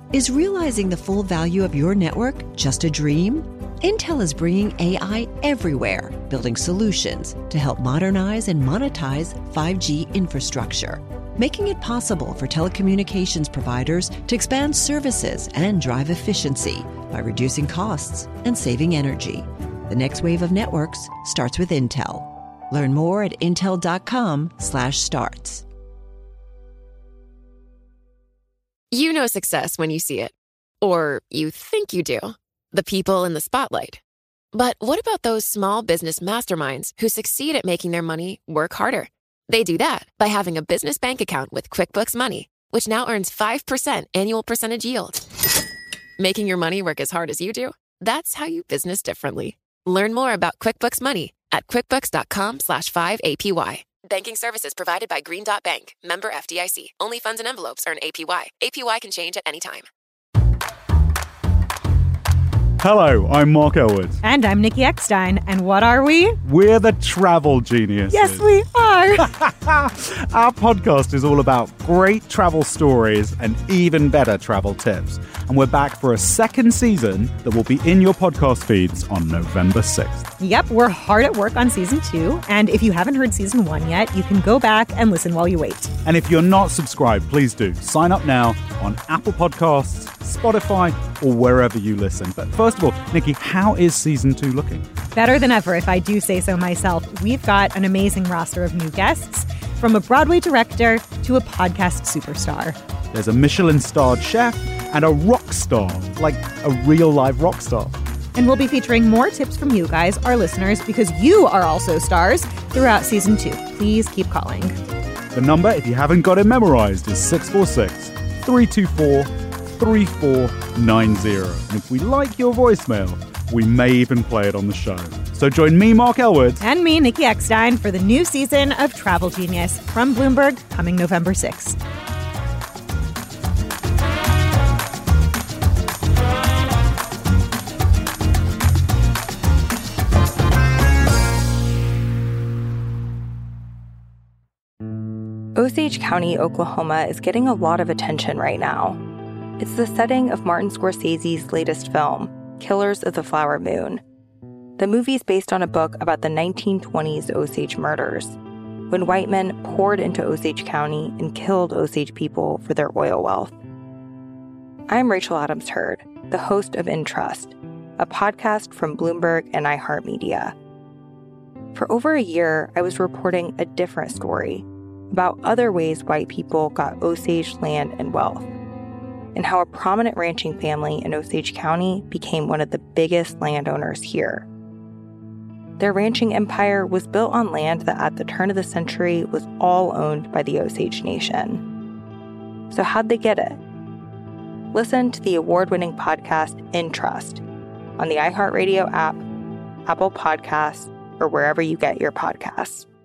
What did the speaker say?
Is realizing the full value of your network just a dream? Intel is bringing AI everywhere, building solutions to help modernize and monetize 5G infrastructure, making it possible for telecommunications providers to expand services and drive efficiency by reducing costs and saving energy. The next wave of networks starts with Intel. Learn more at intel.com/starts. You know success when you see it. Or you think you do. The people in the spotlight. But what about those small business masterminds who succeed at making their money work harder? They do that by having a business bank account with QuickBooks Money, which now earns 5% annual percentage yield. Making your money work as hard as you do? That's how you business differently. Learn more about QuickBooks Money at quickbooks.com/5APY. Banking services provided by Green Dot Bank. Member FDIC. Only funds and envelopes earn APY. APY can change at any time. Hello, I'm Mark Elwood. And I'm Nikki Eckstein. And what are we? We're the Travel Geniuses. Yes, we are. Our podcast is all about great travel stories and even better travel tips. And we're back for a second season that will be in your podcast feeds on November 6th. Yep, we're hard at work on season 2. And if you haven't heard season 1 yet, you can go back and listen while you wait. And if you're not subscribed, please do. Sign up now on Apple Podcasts, Spotify, or wherever you listen. But first of all, Nikki, how is season 2 looking? Better than ever, if I do say so myself. We've got an amazing roster of new guests, from a Broadway director to a podcast superstar. There's a Michelin-starred chef and a rock star, like a real live rock star. And we'll be featuring more tips from you guys, our listeners, because you are also stars throughout season 2. Please keep calling. The number, if you haven't got it memorized, is 646-324-3490. And if we like your voicemail, we may even play it on the show. So join me, Mark Elwood. And me, Nikki Eckstein, for the new season of Travel Genius from Bloomberg, coming November 6th. Osage County, Oklahoma is getting a lot of attention right now. It's the setting of Martin Scorsese's latest film, Killers of the Flower Moon. The movie's based on a book about the 1920s Osage murders, when white men poured into Osage County and killed Osage people for their oil wealth. I'm Rachel Adams Heard, the host of In Trust, a podcast from Bloomberg and iHeartMedia. For over a year, I was reporting a different story about other ways white people got Osage land and wealth, and how a prominent ranching family in Osage County became one of the biggest landowners here. Their ranching empire was built on land that at the turn of the century was all owned by the Osage Nation. So how'd they get it? Listen to the award-winning podcast In Trust on the iHeartRadio app, Apple Podcasts, or wherever you get your podcasts.